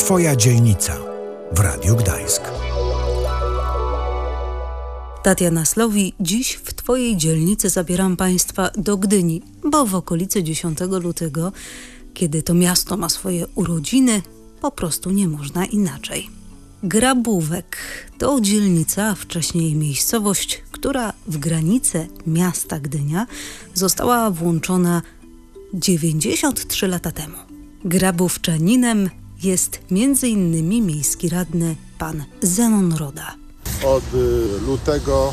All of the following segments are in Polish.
Twoja dzielnica w Radiu Gdańsk. Tatiana Slowi, dziś w Twojej dzielnicy zabieram Państwa do Gdyni, bo w okolicy 10 lutego, kiedy to miasto ma swoje urodziny, po prostu nie można inaczej. Grabówek to dzielnica, a wcześniej miejscowość, która w granice miasta Gdynia została włączona 93 lata temu. Grabówczaninem jest m.in. miejski radny pan Zenon Roda. Od lutego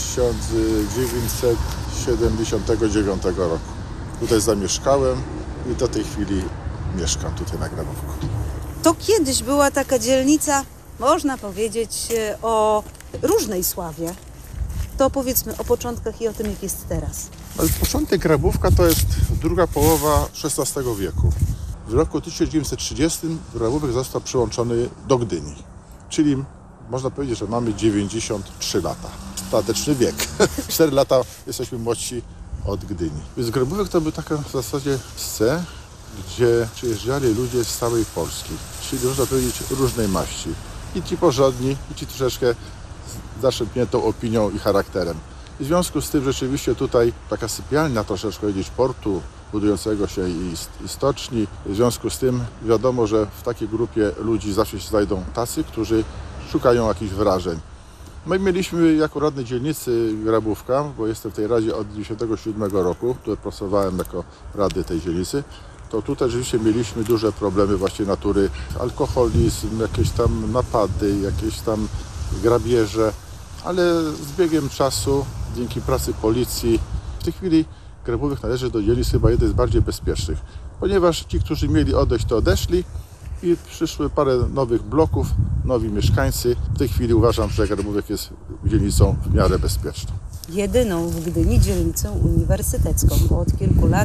1979 roku. Tutaj zamieszkałem i do tej chwili mieszkam tutaj na Grabówku. To kiedyś była taka dzielnica, można powiedzieć, o różnej sławie. To powiedzmy o początkach i o tym, jak jest teraz. Ale początek Grabówka to jest druga połowa XVI wieku. W roku 1930 Grabówek został przyłączony do Gdyni, czyli można powiedzieć, że mamy 93 lata. Stateczny wiek. 4 lata jesteśmy młodsi od Gdyni. Więc Grabówek to był taka w zasadzie miejsce, gdzie przyjeżdżali ludzie z całej Polski. Czyli można powiedzieć różnej maści. I ci porządni, i ci troszeczkę z zaszczepniętą opinią i charakterem. I w związku z tym rzeczywiście tutaj taka sypialnia troszeczkę powiedzieć portu budującego się i stoczni. W związku z tym wiadomo, że w takiej grupie ludzi zawsze się znajdą tacy, którzy szukają jakichś wrażeń. My mieliśmy jako radny dzielnicy Grabówka, bo jestem w tej radzie od 1997 roku, tutaj pracowałem jako radny tej dzielnicy, to tutaj rzeczywiście mieliśmy duże problemy właśnie natury, alkoholizm, jakieś tam napady, jakieś tam grabieże, ale z biegiem czasu, dzięki pracy policji, w tej chwili Grabówek należy do dzielnic chyba jednej z bardziej bezpiecznych, ponieważ ci, którzy mieli odejść, to odeszli i przyszły parę nowych bloków, nowi mieszkańcy. W tej chwili uważam, że Grabówek jest dzielnicą w miarę bezpieczną. Jedyną w Gdyni dzielnicą uniwersytecką, bo od kilku lat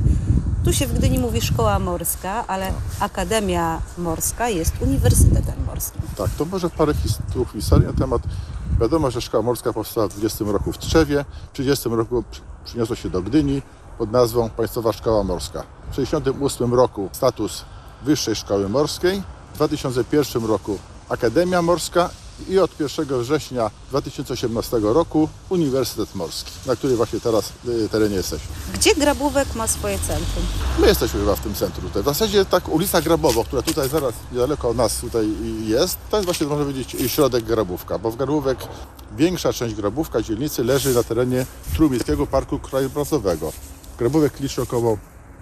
tu się w Gdyni mówi szkoła morska, ale Akademia Morska jest uniwersytetem morskim. Tak, to może parę słów historii na temat. Wiadomo, że szkoła morska powstała w 20 roku w Tczewie, w 30 roku przyniosło się do Gdyni pod nazwą Państwowa Szkoła Morska. W 1968 roku status Wyższej Szkoły Morskiej, w 2001 roku Akademia Morska i od 1 września 2018 roku Uniwersytet Morski, na którym właśnie teraz terenie jesteśmy. Gdzie Grabówek ma swoje centrum? My jesteśmy chyba w tym centrum tutaj. W zasadzie tak ulica Grabowo, która tutaj zaraz niedaleko od nas tutaj jest, to jest właśnie, można powiedzieć, środek Grabówka, bo w Grabówek większa część Grabówka, dzielnicy leży na terenie Trójmiejskiego Parku Krajobrazowego. Grabówek liczy około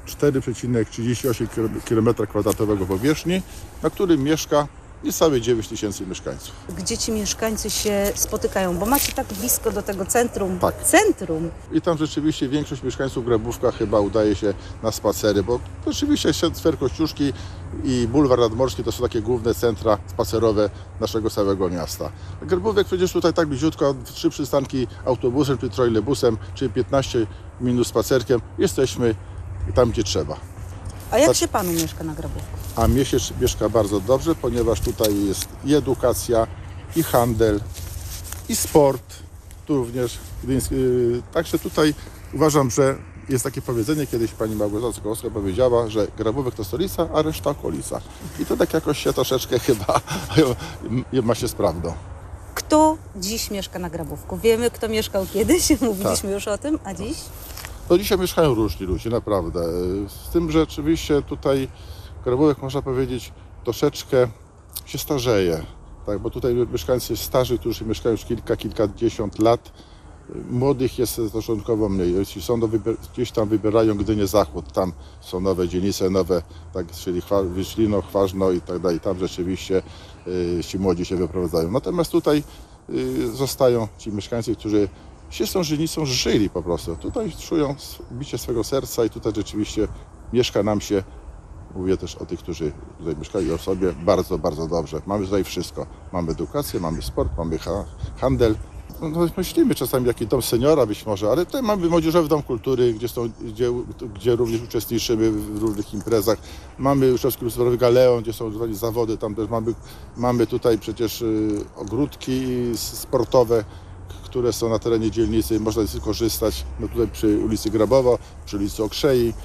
4,38 km² powierzchni, na którym mieszka niecałe 9 tysięcy mieszkańców. Gdzie ci mieszkańcy się spotykają? Bo macie tak blisko do tego centrum. Tak. Centrum. I tam rzeczywiście większość mieszkańców Grabówka chyba udaje się na spacery, bo rzeczywiście Skwer Kościuszki i Bulwar Nadmorski to są takie główne centra spacerowe naszego całego miasta. Grabówek przecież tutaj tak bliziutko, 3 przystanki autobusem czy trolejbusem, czy 15 minut spacerkiem, jesteśmy tam, gdzie trzeba. A jak się panu mieszka na Grabówku? A mnie się mieszka bardzo dobrze, ponieważ tutaj jest i edukacja, i handel, i sport, tu również. Także tutaj uważam, że jest takie powiedzenie, kiedyś pani Małgorzata Sokołowska powiedziała, że Grabówek to stolica, a reszta okolica. I to tak jakoś się troszeczkę chyba ma się z prawdą. Kto dziś mieszka na Grabówku? Wiemy, kto mieszkał kiedyś, mówiliśmy już o tym, a dziś? To dzisiaj mieszkają różni ludzie, naprawdę. Z tym, że rzeczywiście tutaj Grabówek, można powiedzieć, troszeczkę się starzeje. Tak, bo tutaj mieszkańcy starzy, którzy mieszkają już kilkadziesiąt lat, młodych jest stosunkowo mniej. Jeśli są gdzieś tam wybierają Gdynię Zachód, tam są nowe dzielnice, nowe, tak, czyli Wyszlino, Chważno i tak dalej. Tam rzeczywiście ci młodzi się wyprowadzają. Natomiast tutaj zostają ci mieszkańcy, którzy się z tą dzielnicą żyli po prostu. Tutaj czują bicie swego serca i tutaj rzeczywiście mieszka nam się, mówię też o tych, którzy tutaj mieszkają i o sobie, bardzo, bardzo dobrze. Mamy tutaj wszystko. Mamy edukację, mamy sport, mamy handel. No, myślimy czasami jaki dom seniora być może, ale tutaj mamy Młodzieżowy Dom Kultury, gdzie również uczestniczymy w różnych imprezach. Mamy Uczestniczy Kulturowy Galeon, gdzie są zawody, tam też mamy tutaj przecież ogródki sportowe, które są na terenie dzielnicy, można z nich korzystać. No tutaj przy ulicy Grabowo, przy ulicy Okrzei.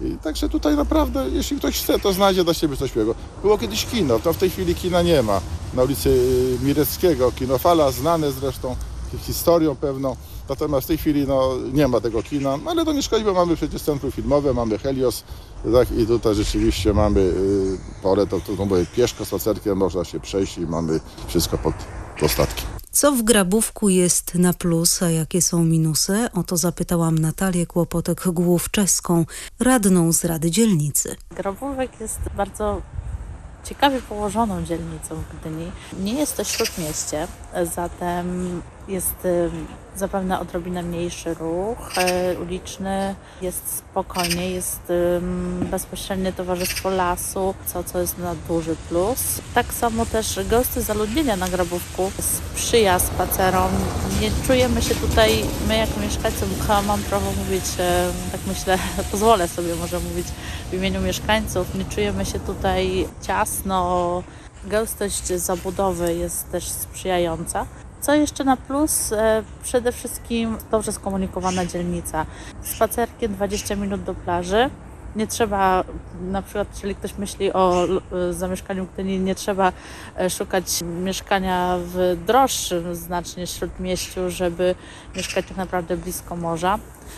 I także tutaj naprawdę, jeśli ktoś chce, to znajdzie dla siebie coś miłego. Było kiedyś kino, to w tej chwili kina nie ma. Na ulicy Mireckiego, kino Fala, znane zresztą historią pewną. Natomiast w tej chwili nie ma tego kina, ale to nie szkodzi, bo mamy przecież centrum filmowe, mamy Helios, tak, i tutaj rzeczywiście mamy porę, to mówię, pieszko, spacerkiem można się przejść i mamy wszystko pod dostatkiem. Co w Grabówku jest na plus, a jakie są minusy? O to zapytałam Natalię Kłopotek-Główczewską, radną z Rady Dzielnicy. Grabówek jest bardzo ciekawie położoną dzielnicą w Gdyni. Nie jest to śródmieście, zatem jest zapewne odrobinę mniejszy ruch uliczny, jest spokojnie, jest bezpośrednie towarzystwo lasu, co jest na duży plus. Tak samo też gęstość zaludnienia na Grabówku sprzyja spacerom. Nie czujemy się tutaj, my jako mieszkańcy, chyba mam prawo mówić, tak myślę, pozwolę sobie może mówić w imieniu mieszkańców, nie czujemy się tutaj ciasno, gęstość zabudowy jest też sprzyjająca. Co jeszcze na plus? Przede wszystkim dobrze skomunikowana dzielnica. Spacerkiem 20 minut do plaży. Nie trzeba, na przykład jeżeli ktoś myśli o zamieszkaniu w Gdyni, nie trzeba szukać mieszkania w droższym znacznie śródmieściu, żeby mieszkać tak naprawdę blisko morza.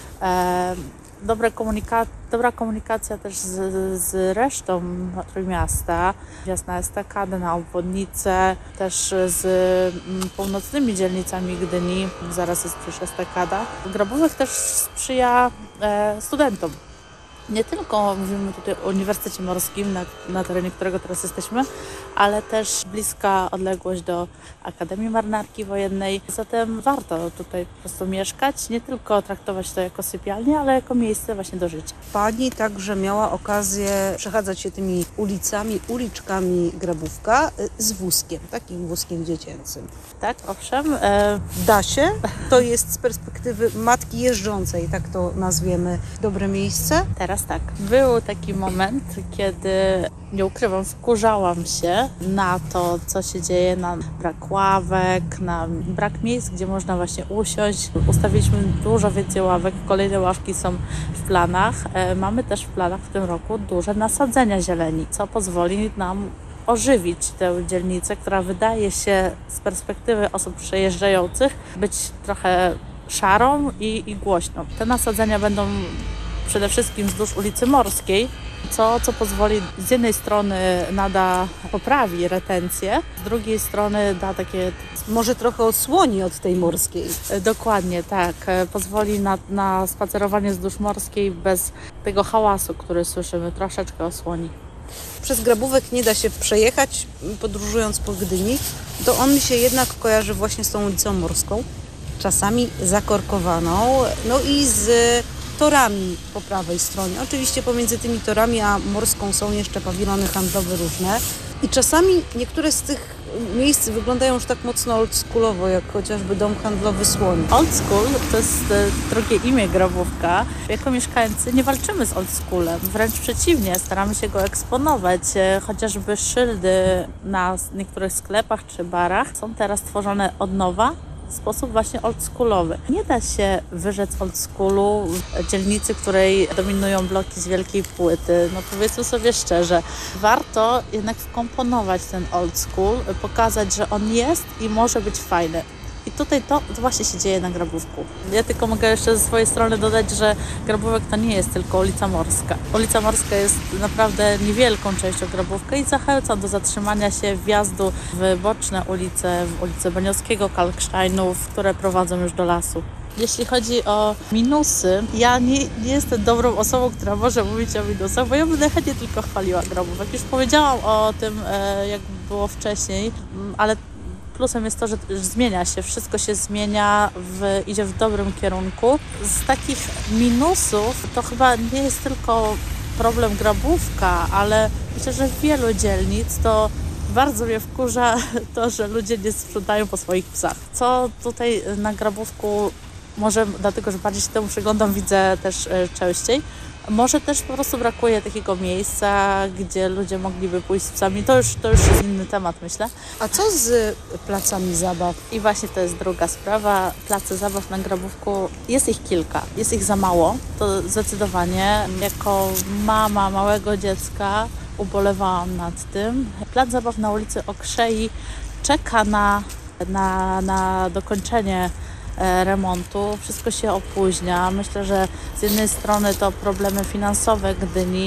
Dobra komunikacja też z resztą Trójmiasta, wjazd na estakadę, na obwodnicę, też z północnymi dzielnicami Gdyni, zaraz jest też estakada. Grabówek też sprzyja studentom. Nie tylko mówimy tutaj o Uniwersytecie Morskim, na terenie którego teraz jesteśmy, ale też bliska odległość do Akademii Marynarki Wojennej. Zatem warto tutaj po prostu mieszkać, nie tylko traktować to jako sypialnię, ale jako miejsce właśnie do życia. Pani także miała okazję przechadzać się tymi ulicami, uliczkami Grabówka z wózkiem, takim wózkiem dziecięcym. Tak, owszem. Da się? To jest z perspektywy matki jeżdżącej, tak to nazwiemy, dobre miejsce? Teraz tak. Był taki moment, kiedy, nie ukrywam, wkurzałam się na to, co się dzieje, na brak ławek, na brak miejsc, gdzie można właśnie usiąść. Ustawiliśmy dużo więcej ławek, kolejne ławki są w planach. Mamy też w planach w tym roku duże nasadzenia zieleni, co pozwoli nam ożywić tę dzielnicę, która wydaje się z perspektywy osób przejeżdżających być trochę szarą i głośną. Te nasadzenia będą przede wszystkim wzdłuż ulicy Morskiej, co pozwoli z jednej strony poprawi retencję, z drugiej strony da takie... Może trochę odsłoni od tej Morskiej. Dokładnie, tak. Pozwoli na spacerowanie wzdłuż Morskiej bez tego hałasu, który słyszymy, troszeczkę osłoni. Przez Grabówek nie da się przejechać, podróżując po Gdyni, to on mi się jednak kojarzy właśnie z tą ulicą Morską, czasami zakorkowaną, no i z torami po prawej stronie. Oczywiście pomiędzy tymi torami a Morską są jeszcze pawilony handlowe różne i czasami niektóre z tych miejsc wyglądają już tak mocno oldschoolowo, jak chociażby dom handlowy Słoń. Old school to jest drugie imię Grabówka. Jako mieszkańcy nie walczymy z old schoolem, wręcz przeciwnie, staramy się go eksponować. Chociażby szyldy na niektórych sklepach czy barach są teraz tworzone od nowa w sposób właśnie oldschoolowy. Nie da się wyrzec oldschoolu w dzielnicy, której dominują bloki z wielkiej płyty. No powiedzmy sobie szczerze, warto jednak wkomponować ten oldschool, pokazać, że on jest i może być fajny. I tutaj to właśnie się dzieje na Grabówku. Ja tylko mogę jeszcze ze swojej strony dodać, że Grabówek to nie jest tylko ulica Morska. Ulica Morska jest naprawdę niewielką częścią Grabówka i zachęcam do zatrzymania się wjazdu w boczne ulice, w ulicę Beniowskiego, Kalksteinów, które prowadzą już do lasu. Jeśli chodzi o minusy, ja nie jestem dobrą osobą, która może mówić o minusach, bo ja będę chętnie tylko chwaliła Grabówek. Już powiedziałam o tym, jak było wcześniej, ale plusem jest to, że zmienia się, wszystko się zmienia, idzie w dobrym kierunku. Z takich minusów to chyba nie jest tylko problem Grabówka, ale myślę, że wielu dzielnic to bardzo mnie wkurza to, że ludzie nie sprzątają po swoich psach. Co tutaj na Grabówku Może dlatego, że bardziej się temu przyglądam, widzę też częściej. Może też po prostu brakuje takiego miejsca, gdzie ludzie mogliby pójść z psami. To już jest inny temat, myślę. A co z placami zabaw? I właśnie to jest druga sprawa. Place zabaw na Grabówku, jest ich kilka. Jest ich za mało, to zdecydowanie. Jako mama małego dziecka ubolewałam nad tym. Plac zabaw na ulicy Okrzei czeka na dokończenie remontu. Wszystko się opóźnia. Myślę, że z jednej strony to problemy finansowe Gdyni,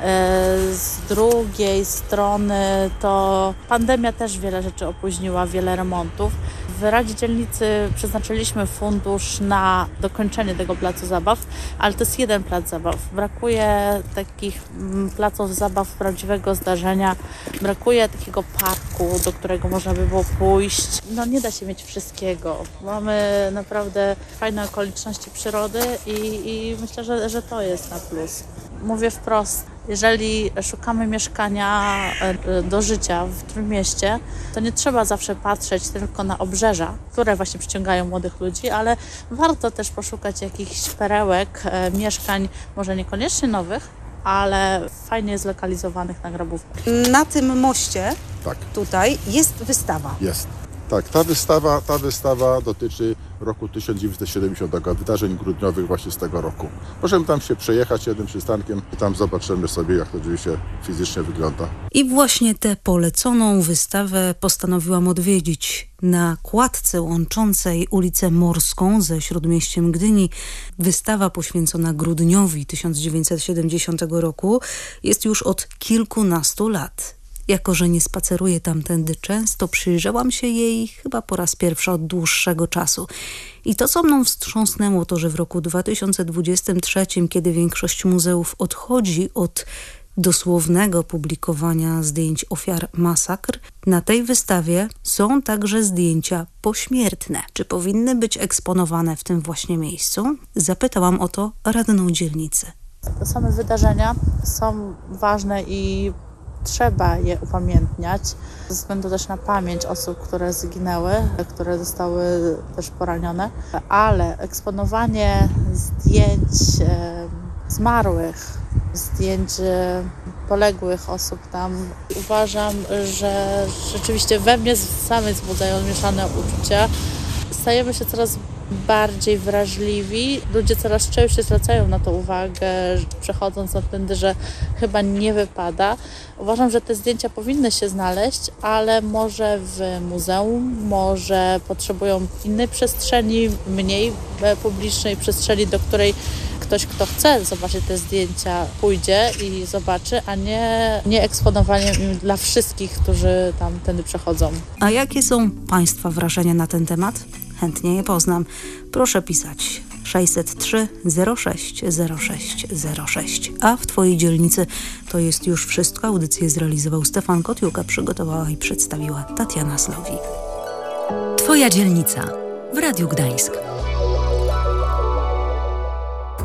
z drugiej strony to pandemia też wiele rzeczy opóźniła, wiele remontów. W Radzie Dzielnicy przeznaczyliśmy fundusz na dokończenie tego placu zabaw, ale to jest jeden plac zabaw. Brakuje takich placów zabaw prawdziwego zdarzenia, brakuje takiego parku, do którego można by było pójść. No nie da się mieć wszystkiego. Mamy naprawdę fajne okoliczności przyrody i myślę, że to jest na plus. Mówię wprost, jeżeli szukamy mieszkania do życia w Trójmieście, to nie trzeba zawsze patrzeć tylko na obrzeża, które właśnie przyciągają młodych ludzi, ale warto też poszukać jakichś perełek, mieszkań, może niekoniecznie nowych, ale fajnie zlokalizowanych na Grabówku. Na tym moście Tak, tutaj jest wystawa. jest. Tak, ta wystawa dotyczy roku 1970, wydarzeń grudniowych właśnie z tego roku. Możemy tam się przejechać jednym przystankiem i tam zobaczymy sobie, jak to oczywiście fizycznie wygląda. I właśnie tę poleconą wystawę postanowiłam odwiedzić. Na kładce łączącej ulicę Morską ze Śródmieściem Gdyni wystawa poświęcona grudniowi 1970 roku jest już od kilkunastu lat. Jako że nie spaceruję tamtędy często, przyjrzałam się jej chyba po raz pierwszy od dłuższego czasu. I to, co mną wstrząsnęło, to, że w roku 2023, kiedy większość muzeów odchodzi od dosłownego publikowania zdjęć ofiar masakr, na tej wystawie są także zdjęcia pośmiertne. Czy powinny być eksponowane w tym właśnie miejscu? Zapytałam o to radną dzielnicy. Te same wydarzenia są ważne i trzeba je upamiętniać, ze względu też na pamięć osób, które zginęły, które zostały też poranione, ale eksponowanie zdjęć zmarłych, zdjęć poległych osób tam, uważam, że rzeczywiście we mnie samej wzbudzają mieszane uczucia. Stajemy się coraz bardziej wrażliwi. Ludzie coraz częściej zwracają na to uwagę, przechodząc na tędy, że chyba nie wypada. Uważam, że te zdjęcia powinny się znaleźć, ale może w muzeum, może potrzebują innej przestrzeni, mniej publicznej przestrzeni, do której ktoś, kto chce zobaczyć te zdjęcia, pójdzie i zobaczy, a nie eksponowaniem im dla wszystkich, którzy tam tędy przechodzą. A jakie są Państwa wrażenia na ten temat? Chętnie je poznam. Proszę pisać 603 06 06 06. A w Twojej dzielnicy to jest już wszystko. Audycję zrealizował Stefan Kotiuka, przygotowała i przedstawiła Tatiana Slowik. Twoja dzielnica w Radiu Gdańsk.